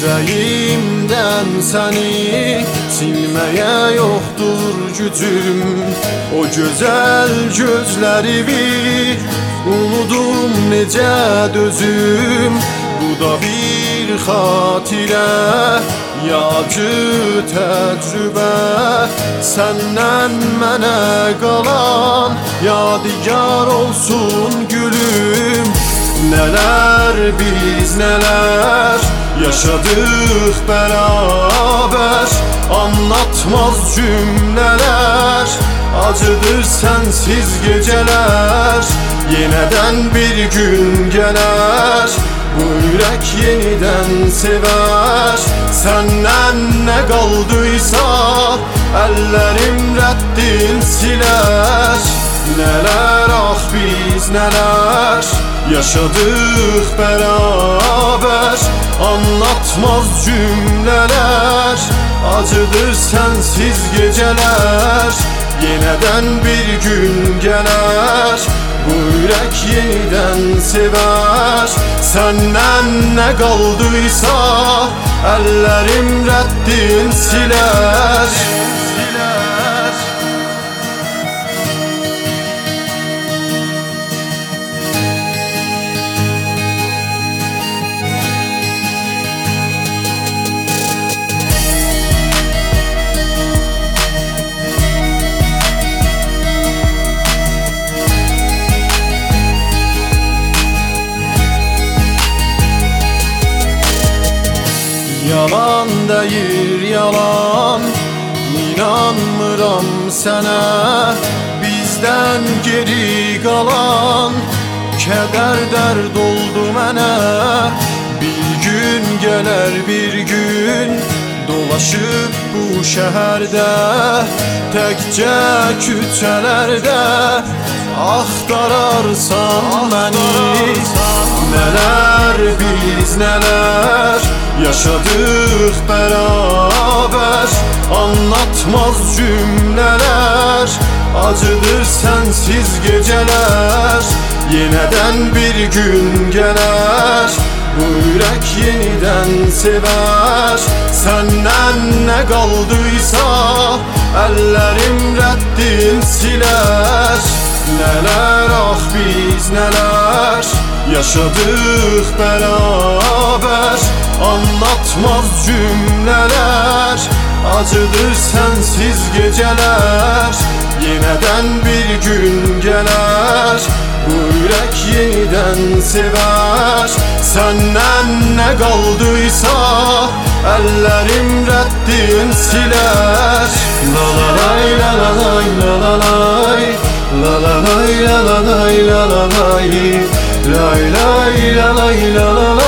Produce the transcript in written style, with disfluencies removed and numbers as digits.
Yüreğimden seni silmeye yoktur gücüm. O güzel gözlerimi unudum necə dözüm. Bu da bir xatirə, yacı təcrübə, səndən mənə qalan yadigar olsun gülüm. Neler biz neler yaşadık beraber, anlatmaz cümleler, acıdır sensiz geceler. Yeniden bir gün gelir, bu yürek yeniden sever. Senden ne kaldıysa ellerim reddin siler. Neler ah biz neler yaşadık beraber, anlatmaz cümleler, acıdır sensiz geceler. Yeniden bir gün gelir, bu yürek yeniden sever. Senden ne kaldıysa ellerim reddin siler. Yalan değil yalan, inanmıram sənə. Bizden geri kalan keder dert oldu mənə. Bir gün gelir bir gün, dolaşıp bu şehirde, tekçe küçelerde axtararsan beni. Neler biz neler yaşadık beraber, anlatmaz cümleler, acıdır sensiz geceler. Yeniden bir gün gelir, bu yürek yeniden sever. Senden ne kaldıysa ellerim reddin siler. Neler ah biz neler yaşadık beraber, anlatmaz cümleler, acıdır sensiz geceler. Yeniden bir gün gelir, bu yürek yeniden sever. Senden ne kaldıysa ellerim reddin siler. La la lay la la lay la la lay, la la lay la la lay la la lay, lay lay la lay la la lay.